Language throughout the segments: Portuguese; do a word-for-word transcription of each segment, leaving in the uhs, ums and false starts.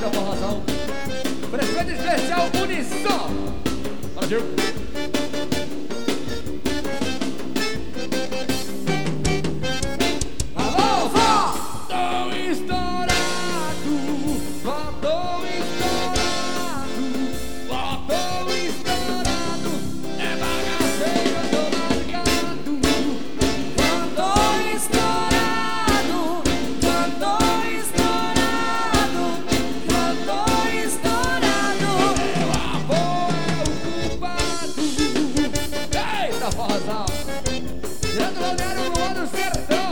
Eita, forrozão. Frequência especial Unisson. Brasil. Alô, vó! Tô estourado, vó, tô estourado, vó, tô estourado, é bagaceiro, eu tô largado. Vó, tô estourado, vó, tô estourado, vó, tô estourado, meu avô é o culpado. Eita, forrozão! Tirando o Balneário no ano sertão.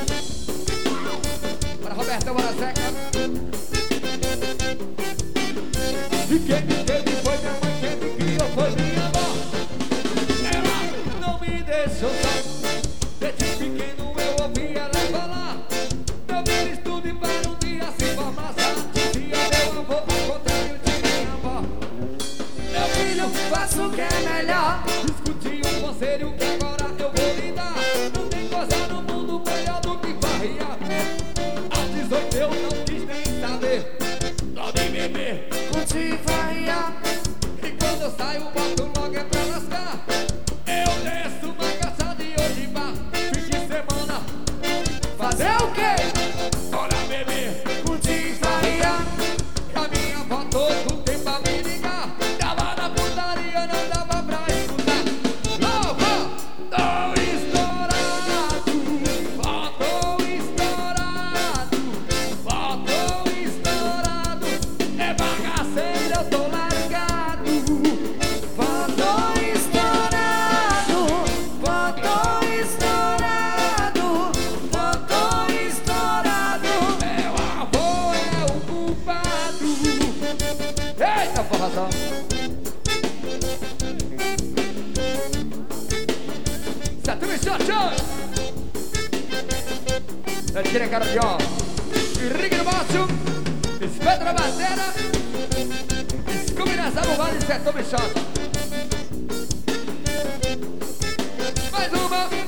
Para Roberto Borazeca. E quem me teve foi minha mãe, quem me criou foi minha avó. Ela não me deixou só. Desde pequeno eu ouvia ela falar: meu filho, estude para um dia se formar. Dizia meu avô, ao contrário de minha avó: meu filho, faça o que é melhor. Discuti um conselho que agora eu vou lhe dar. Não tem coisa no mundo melhor do que farria. Aos dezoito eu não quis nem saber. Só de beber, curti farria. E quando eu saio, boto logo é pra lascar. Eu desço uma caça de hoje bar. Fim de semana, fazer o quê? Bora beber, curti farria. E a minha avó todo tempo a me ligar. Tava na putaria, não dava pra escutar. Louva, tô estourado, vó, tô estourado, vó, tô estourado, é bagaceiro, eu tô largado. Vó, tô estourado, vó, tô estourado, vó, tô estourado, meu avô é o culpado. Eita, forrozão! Saturno e Xoxô! Eu tirei a cara de ó. Henrique no baixo, Espeto na bateria, Scooby na salvada e Saturno e Xoxô. Mais uma!